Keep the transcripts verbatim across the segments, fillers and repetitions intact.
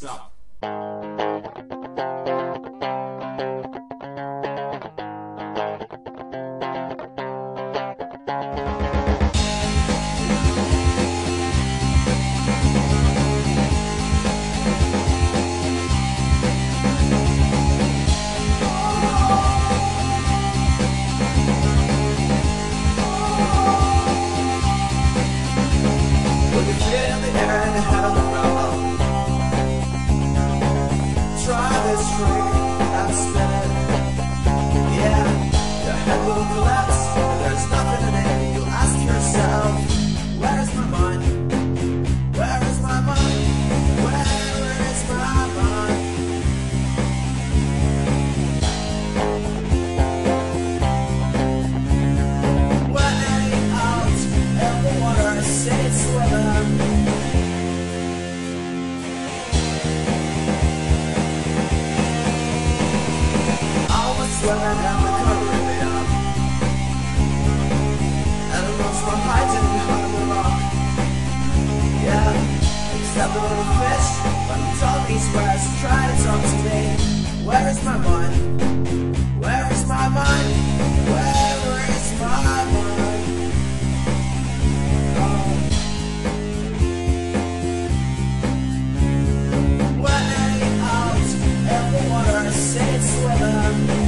Stop. Put your feet in the air and your head on the ground. Try this trick and spin it. Yeah, your head will collapse, but there's nothing in it. You'll ask yourself, where's my mind? Where is my mind? Where is my mind? Way out in the water, I say it's swimming. Swimming in the Caribbean, animals were hiding behind the rock. Yeah, except the little fish, but he told me swears, try to talk to me. Where is my mind? Where is my mind? Where is my mind? Oh. Way out in the water, I say it's swimming.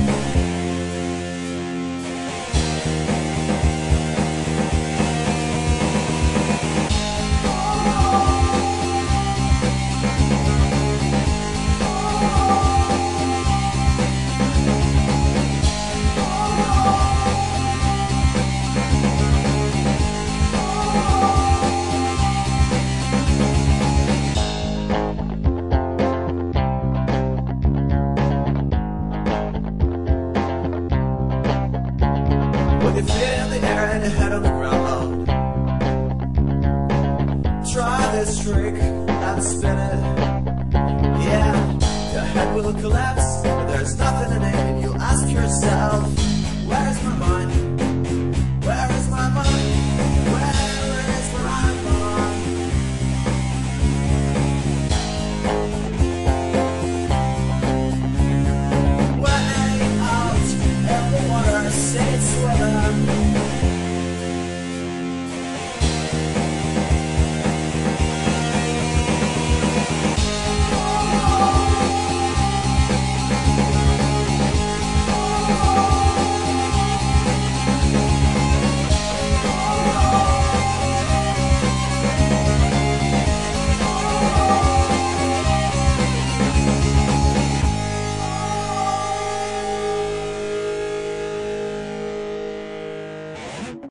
With your feet in the air and your head on the ground. Try this trick and spin it. Yeah, your head will collapse, but there's nothing in it. And you'll ask yourself, where's my mind?